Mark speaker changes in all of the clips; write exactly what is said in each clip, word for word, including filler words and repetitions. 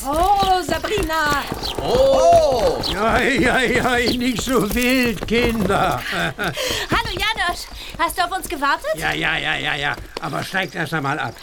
Speaker 1: Oh, Sabrina!
Speaker 2: Oh!
Speaker 3: Ei, ei, ei, nicht so wild, Kinder.
Speaker 1: Hallo, Janosch. Hast du auf uns gewartet?
Speaker 3: Ja, ja, ja, ja, ja. Aber steigt erst einmal ab.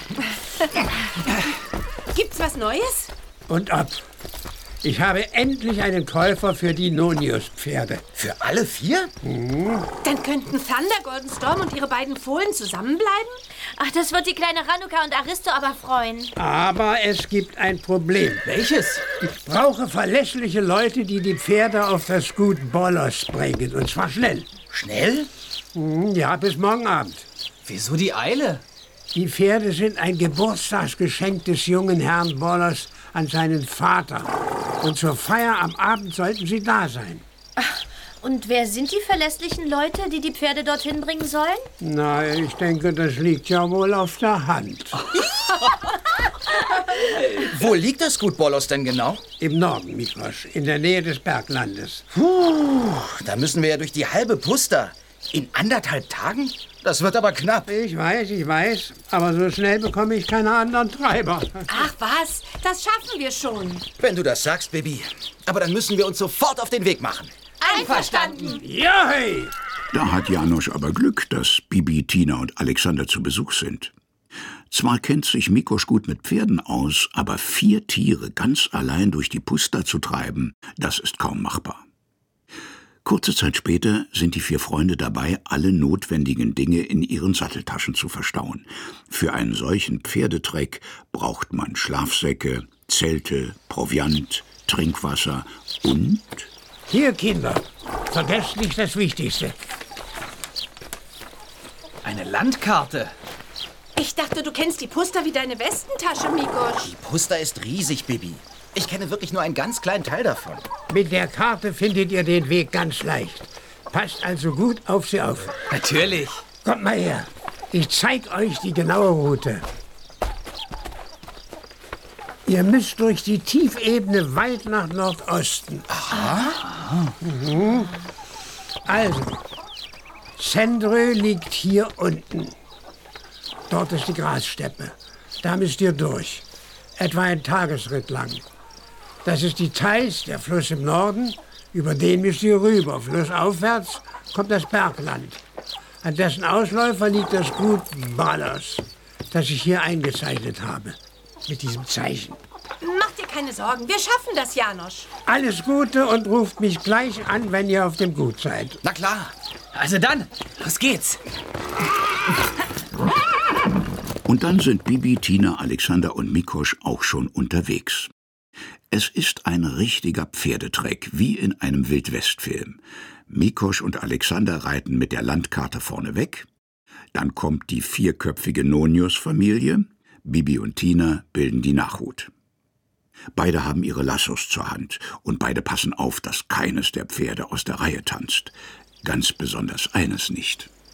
Speaker 1: Gibt's was Neues?
Speaker 3: Und ab. Ich habe endlich einen Käufer für die Nonius-Pferde.
Speaker 2: Für alle vier?
Speaker 3: Mhm.
Speaker 1: Dann könnten Thunder, Golden Storm und ihre beiden Fohlen zusammenbleiben?
Speaker 4: Ach, das wird die kleine Ranuka und Aristo aber freuen.
Speaker 3: Aber es gibt ein Problem.
Speaker 2: Welches?
Speaker 3: Ich brauche verlässliche Leute, die die Pferde auf das Gut Bolos bringen. Und zwar schnell.
Speaker 2: Schnell?
Speaker 3: Mhm, ja, bis morgen Abend.
Speaker 2: Wieso die Eile?
Speaker 3: Die Pferde sind ein Geburtstagsgeschenk des jungen Herrn Bolos an seinen Vater. Und zur Feier am Abend sollten sie da sein.
Speaker 4: Ach, und wer sind die verlässlichen Leute, die die Pferde dorthin bringen sollen?
Speaker 3: Na, ich denke, das liegt ja wohl auf der Hand.
Speaker 2: Wo liegt das Gut Bolos denn genau?
Speaker 3: Im Norden, Miklos, in der Nähe des Berglandes.
Speaker 2: Puh, da müssen wir ja durch die halbe Puster. In anderthalb Tagen? Das wird aber knapp.
Speaker 3: Ich weiß, ich weiß, aber so schnell bekomme ich keine anderen Treiber.
Speaker 1: Ach was, das schaffen wir schon.
Speaker 2: Wenn du das sagst, Baby. Aber dann müssen wir uns sofort auf den Weg machen.
Speaker 1: Einverstanden.
Speaker 3: Ja, hey!
Speaker 5: Da hat Janosch aber Glück, dass Bibi, Tina und Alexander zu Besuch sind. Zwar kennt sich Mikosch gut mit Pferden aus, aber vier Tiere ganz allein durch die Pusta zu treiben, das ist kaum machbar. Kurze Zeit später sind die vier Freunde dabei, alle notwendigen Dinge in ihren Satteltaschen zu verstauen. Für einen solchen Pferdetreck braucht man Schlafsäcke, Zelte, Proviant, Trinkwasser und...
Speaker 3: Hier, Kinder, vergesst nicht das Wichtigste.
Speaker 2: Eine Landkarte.
Speaker 1: Ich dachte, du kennst die Puster wie deine Westentasche, Mikosch.
Speaker 2: Die Pusta ist riesig, Bibi. Ich kenne wirklich nur einen ganz kleinen Teil davon.
Speaker 3: Mit der Karte findet ihr den Weg ganz leicht. Passt also gut auf sie auf.
Speaker 2: Natürlich.
Speaker 3: Kommt mal her. Ich zeig euch die genaue Route. Ihr müsst durch die Tiefebene weit nach Nordosten.
Speaker 2: Aha.
Speaker 3: Mhm. Also, Sendrö liegt hier unten. Dort ist die Grassteppe. Da müsst ihr durch. Etwa ein Tagesritt lang. Das ist die Theiß, der Fluss im Norden. Über den müsst ihr rüber. Flussaufwärts kommt das Bergland. An dessen Ausläufer liegt das Gut Bolos, das ich hier eingezeichnet habe. Mit diesem Zeichen.
Speaker 1: Mach dir keine Sorgen, wir schaffen das, Janosch.
Speaker 3: Alles Gute und ruft mich gleich an, wenn ihr auf dem Gut seid.
Speaker 2: Na klar. Also dann, los geht's.
Speaker 5: Und dann sind Bibi, Tina, Alexander und Mikosch auch schon unterwegs. Es ist ein richtiger Pferdetreck, wie in einem Wildwestfilm. Mikosch und Alexander reiten mit der Landkarte vorne weg. Dann kommt die vierköpfige Nonius-Familie. Bibi und Tina bilden die Nachhut. Beide haben ihre Lassos zur Hand und beide passen auf, dass keines der Pferde aus der Reihe tanzt. Ganz besonders eines nicht.